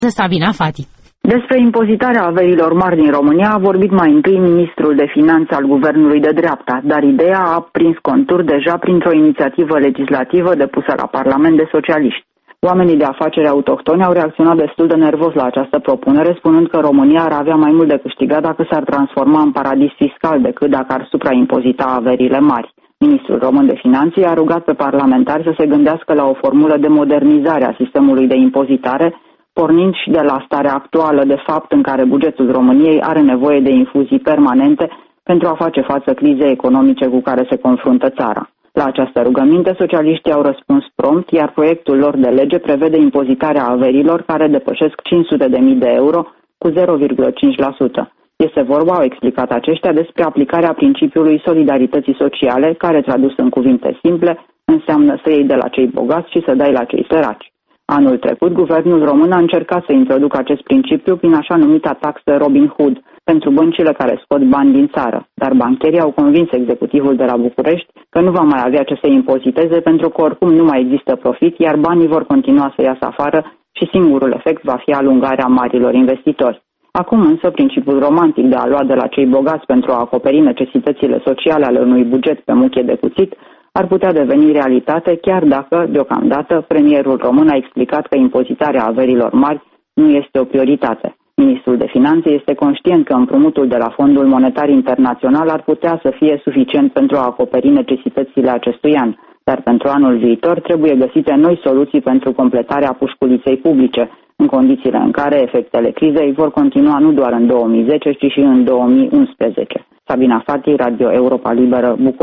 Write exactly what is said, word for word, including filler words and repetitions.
Sabina Fati. Despre impozitarea averilor mari din România a vorbit mai întâi ministrul de finanțe al guvernului de dreapta, dar ideea a prins contur deja printr-o inițiativă legislativă depusă la Parlament de socialiști. Oamenii de afaceri autohtoni au reacționat destul de nervos la această propunere, spunând că România ar avea mai mult de câștigat dacă s-ar transforma în paradis fiscal decât dacă ar supraimpozita averile mari. Ministrul român de finanțe a rugat pe parlamentari să se gândească la o formulă de modernizare a sistemului de impozitare, pornind și de la starea actuală de fapt în care bugetul României are nevoie de infuzii permanente pentru a face față crizei economice cu care se confruntă țara. La această rugăminte, socialiștii au răspuns prompt, iar proiectul lor de lege prevede impozitarea averilor care depășesc cinci sute de mii de euro cu zero virgulă cinci la sută. Este vorba, au explicat aceștia, despre aplicarea principiului solidarității sociale, care, tradus în cuvinte simple, înseamnă să iei de la cei bogați și să dai la cei săraci. Anul trecut, guvernul român a încercat să introducă acest principiu prin așa numita taxă Robin Hood pentru băncile care scot bani din țară, dar bancherii au convins executivul de la București că nu va mai avea ce să impoziteze pentru că oricum nu mai există profit, iar banii vor continua să iasă afară și singurul efect va fi alungarea marilor investitori. Acum însă principiul romantic de a lua de la cei bogați pentru a acoperi necesitățile sociale ale unui buget pe muchie de cuțit ar putea deveni realitate, chiar dacă, deocamdată, premierul român a explicat că impozitarea averilor mari nu este o prioritate. Ministrul de Finanțe este conștient că împrumutul de la Fondul Monetar Internațional ar putea să fie suficient pentru a acoperi necesitățile acestui an, dar pentru anul viitor trebuie găsite noi soluții pentru completarea pușculiței publice, în condițiile în care efectele crizei vor continua nu doar în două mii zece, ci și în două mii unsprezece. Sabina Fati, Radio Europa Liberă, București.